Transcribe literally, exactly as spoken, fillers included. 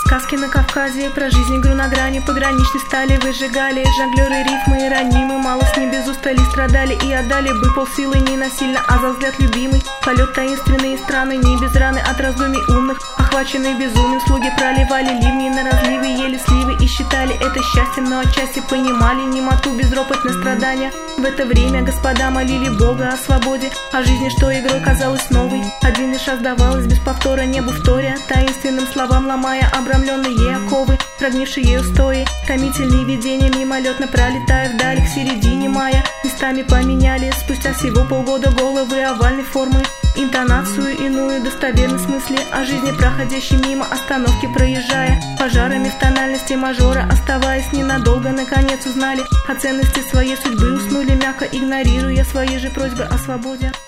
Сказки на Кавказе, про жизнь игру на грани, пограничной стали выжигали. Жонглеры рифмы и ранимы, мало с ним без устали страдали и отдали бы полсилы не насильно, а за взгляд любимый. Полет таинственные страны, не без раны от раздумий умных. Охваченные безумием, слуги проливали ливни на разливы, ели сливы и считали это счастьем, но отчасти понимали немоту безропотное страдания. В это время господа молили Бога о свободе, о жизни, что игрой казалась новой. Один лишь отдавалась без повтора небу вторя, таинственным словам ломая обрамленные оковы, прогнившие устои. Томительные видения мимолетно пролетая вдаль к середине мая, местами поменяли спустя всего полгода головы овальной формы, интонацию иную, достоверный смысле о жизни, проходящей мимо остановки проезжая, пожарами в тональности мажора, оставаясь ненадолго, наконец узнали о ценности своей судьбы, уснули мягко, игнорируя свои же просьбы о свободе.